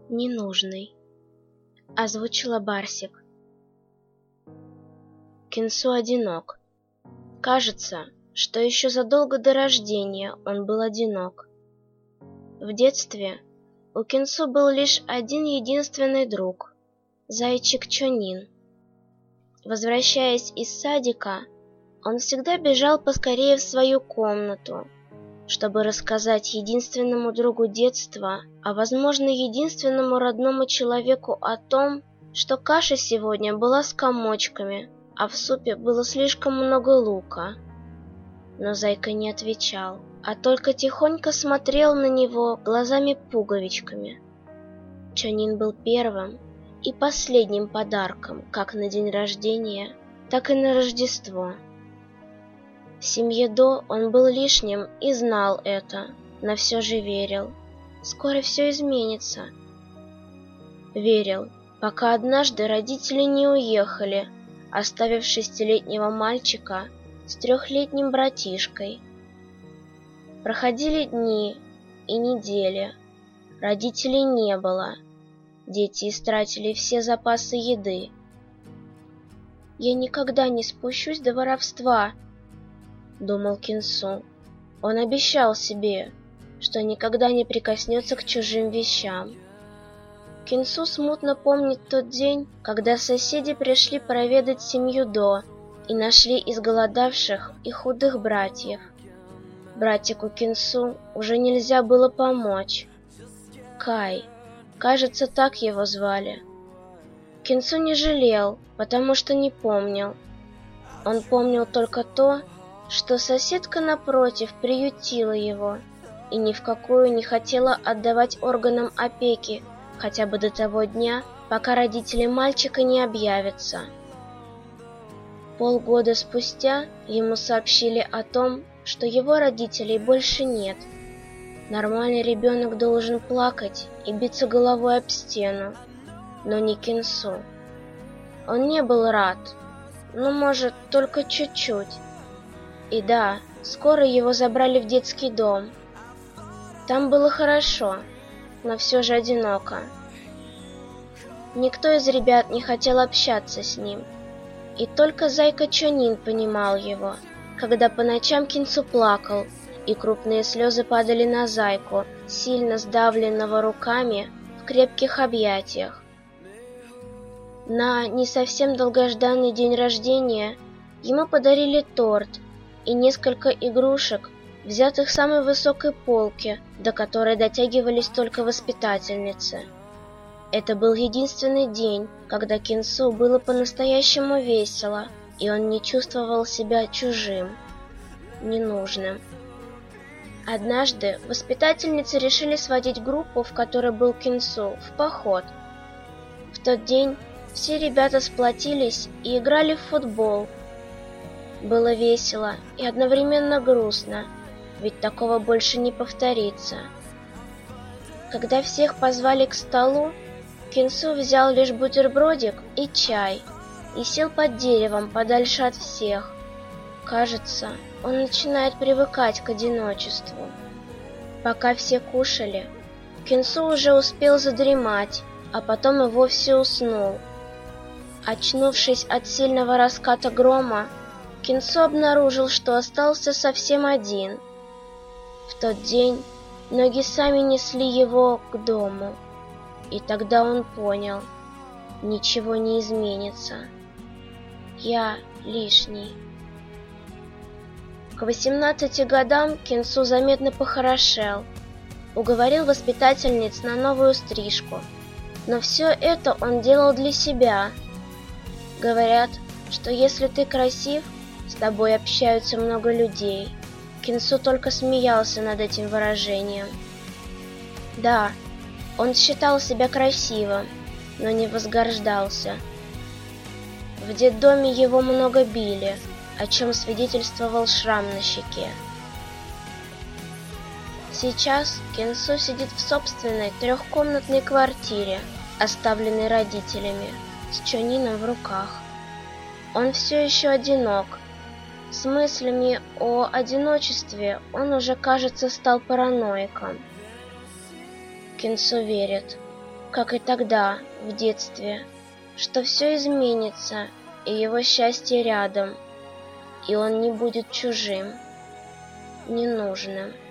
Ненужный. Озвучила Барсик. Кинсу одинок. Кажется, что еще задолго до рождения он был одинок. В детстве у Кинсу был лишь один единственный друг – зайчик Чонин. Возвращаясь из садика, он всегда бежал поскорее в свою комнату, чтобы рассказать единственному другу детства, а возможно единственному родному человеку о том, что каша сегодня была с комочками, а в супе было слишком много лука. Но зайка не отвечал, а только тихонько смотрел на него глазами-пуговичками. Чонин был первым и последним подарком как на день рождения, так и на Рождество. В семье До он был лишним и знал это, но все же верил. Скоро все изменится. Верил, пока однажды родители не уехали, оставив 6-летнего мальчика с 3-летним братишкой. Проходили дни и недели. Родителей не было. Дети истратили все запасы еды. «Я никогда не спущусь до воровства», — думал Кинсу. Он обещал себе, что никогда не прикоснется к чужим вещам. Кинсу смутно помнит тот день, когда соседи пришли проведать семью До и нашли изголодавших и худых братьев. Братику Кинсу уже нельзя было помочь. Кай, кажется, так его звали. Кинсу не жалел, потому что не помнил. Он помнил только то, что соседка напротив приютила его и ни в какую не хотела отдавать органам опеки хотя бы до того дня, пока родители мальчика не объявятся. Полгода спустя ему сообщили о том, что его родителей больше нет. Нормальный ребенок должен плакать и биться головой об стену, но не Кинсу. Он не был рад, ну, может, только чуть-чуть. И да, скоро его забрали в детский дом. Там было хорошо, но все же одиноко. Никто из ребят не хотел общаться с ним, и только зайка Чонин понимал его, когда по ночам Кинсу плакал, и крупные слезы падали на зайку, сильно сдавленного руками в крепких объятиях. На не совсем долгожданный день рождения ему подарили торт и несколько игрушек, взятых с самой высокой полки, до которой дотягивались только воспитательницы. Это был единственный день, когда Кинсу было по-настоящему весело, и он не чувствовал себя чужим, ненужным. Однажды воспитательницы решили сводить группу, в которой был Кинсу, в поход. В тот день все ребята сплотились и играли в футбол. Было весело и одновременно грустно, ведь такого больше не повторится. Когда всех позвали к столу, Кинсу взял лишь бутербродик и чай и сел под деревом подальше от всех. Кажется, он начинает привыкать к одиночеству. Пока все кушали, Кинсу уже успел задремать, а потом и вовсе уснул. Очнувшись от сильного раската грома, Кинсу обнаружил, что остался совсем один. В тот день ноги сами несли его к дому, и тогда он понял, ничего не изменится. Я лишний. К 18 годам Кинсу заметно похорошел, уговорил воспитательниц на новую стрижку, но все это он делал для себя. Говорят, что если ты красив, с тобой общаются много людей. Кинсу только смеялся над этим выражением. Да, он считал себя красивым, но не возгождался. В детдоме его много били, о чем свидетельствовал шрам на щеке. Сейчас Кинсу сидит в собственной 3-комнатной квартире, оставленной родителями, с Чонином в руках. Он все еще одинок. С мыслями о одиночестве он уже, кажется, стал параноиком. Кинсу верит. как и тогда, в детстве, что все изменится, и его счастье рядом, и он не будет чужим, ненужным.